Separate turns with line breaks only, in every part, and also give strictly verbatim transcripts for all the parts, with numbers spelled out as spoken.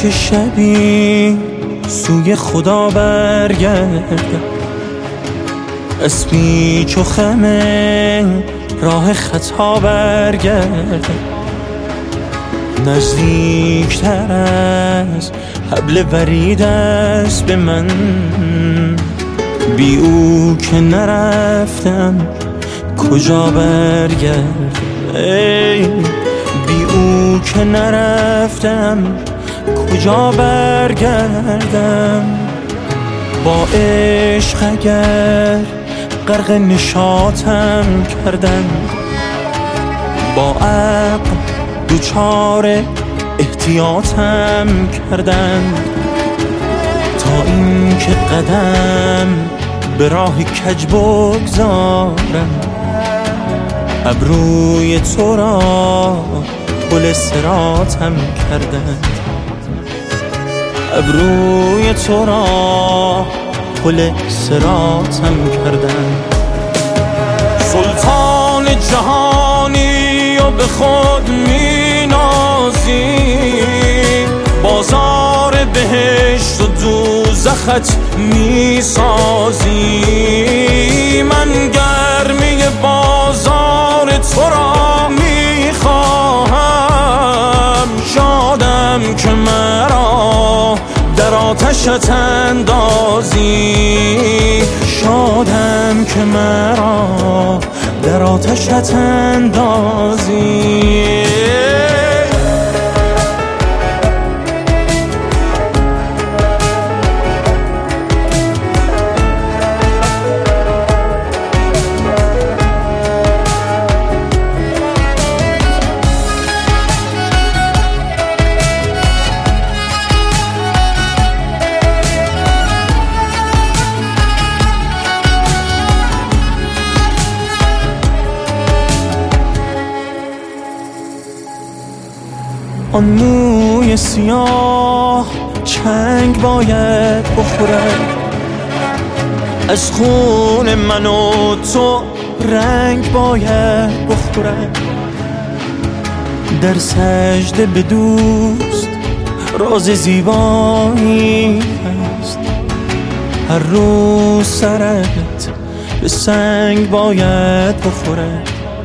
که شبی سوی خدا برگردم، اسمی چو خمه راه خطا برگردم، نزدیکتر از حبل ورید است به من، بی او که نرفتم کجا برگردم، ای بی او که نرفتم کجا برگردم. با عشق اگر غرق نشاطم کردن، با عقل دوچار احتیاطم کردن، تا این که قدم به راه کج بگذارم، ابروی تو را پل صراطم کردن، ابروی تو را پل صراطم کردن. سلطان جهانی و به خود می نازی، بازار بهشت و دوزخت می سازی، من گرمی بازار تو را می خواهم، شادم که مرا در آتشت اندازی، شادم که مرا در آتشت اندازی. آن موی سیاه چنگ باید بخورد، از خون من و تو رنگ باید بخورد، در سجده به دوست راز زیبایی هست، هر روز سرت به سنگ باید بخورد،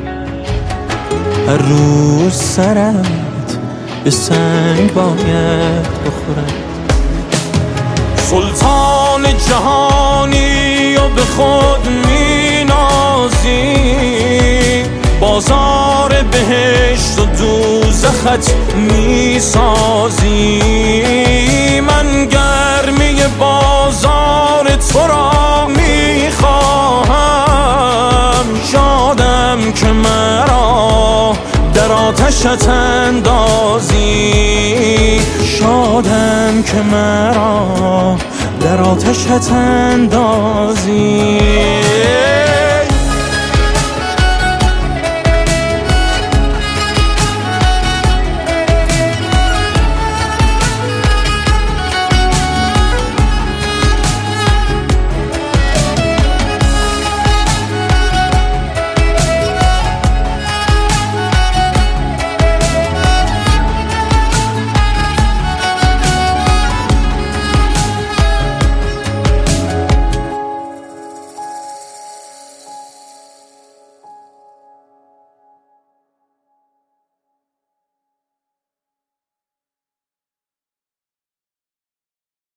هر روز سرت به سنگ باید بخورد. سلطان جهانی و به خود می نازی، بازار بهشت و دوزخت می سازی، من گرمی بازار تو را می خواهم، شادم که مرا در آتشت اندازی، شادم که مرا در آتشت اندازی.